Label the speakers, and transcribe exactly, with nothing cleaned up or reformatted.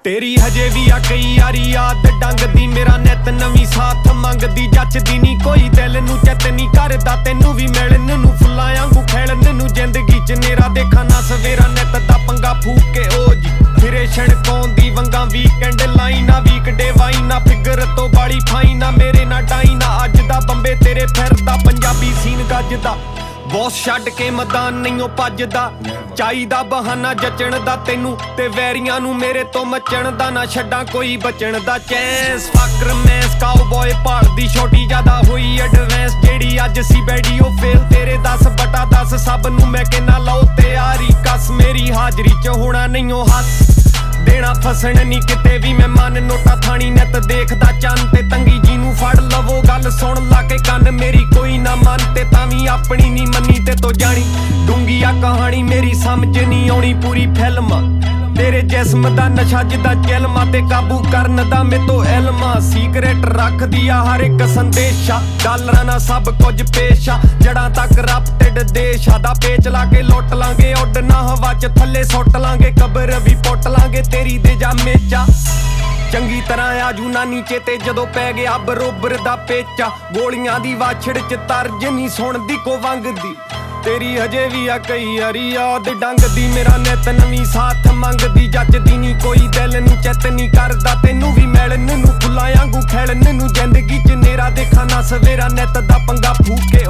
Speaker 1: तेरी हजे भी आ कई यारी याद डंगदी मेरा नित नवीं साथ मंगदी जचदी नी कोई दिल नू चित नी करदा तैनू भी मिलन नू फुल्लां वांगू खिलन नू जिंदगी च नेरा देखा ना सवेरा नित दा पंगा फूक के ओ जी फिरे छणकाउंदी वंगा वीकेंड लाइना वीकडे वाइना फिगर तो बाली फाइना मेरे ना डाइना अज दा बंबे तेरे फिरदा पंजाबी सीन गजदा बॉस छड्ड के मैदान नहीं भजदा चाहीदा बहाना जचण दा तैनू ते वैरियां नू मेरे तो मचण दा ना छड्डां कोई बचण दा चैंस फकर मैस काउबॉय भालदी छोटी ज्यादा होई एडवांस जेड़ी अज सी बैडी ओ फेल तेरे दस बटा दस सब नू मैं कहना लो तैयारी कस मेरी हाजरी च होना नहीं ओ हस देना फसन नी किते भी मैं मन नोटा थानी नित देखदा चंन ते तंगी जी नू फड़ लवो गल सुन ला के कन मेरी कोई ना मन ते तावी अपनी नी मनी ते तो जानी डूंगी आ कहानी मेरी समझ नहीं आउणी पूरी फिल्म तेरे जिस्म दा नशा जिदा चिलमा ते काबू करन दा मैं तो इल्मा सीक्रेट रख दिया हर एक संदेशा डॉलरां ना सब कुछ पेशा जड़ा तक करप्टेड देश दा पेच ला के लुट लांगे उडना हवा च थल्ले सुट लांगे कबर भी पुट लांगे तेरी दे जा मेचा चंगी तरह आजू ना नीचे ते जदों पै गया बरोबर दा पेचा गोलियां दी वाछड़ च तर्ज नहीं सुनदी को वंगदी तेरी हजे भी आ कई यारी याद डंगदी मेरा नित नवीं साथ मंगदी जचदी नी कोई दिल नू चित नी करदा तैनू भी मिलन नू फुल्लां वांगू खिलन नू जिंदगी च नेरा देखा ना सवेरा नित दा पंगा फूक के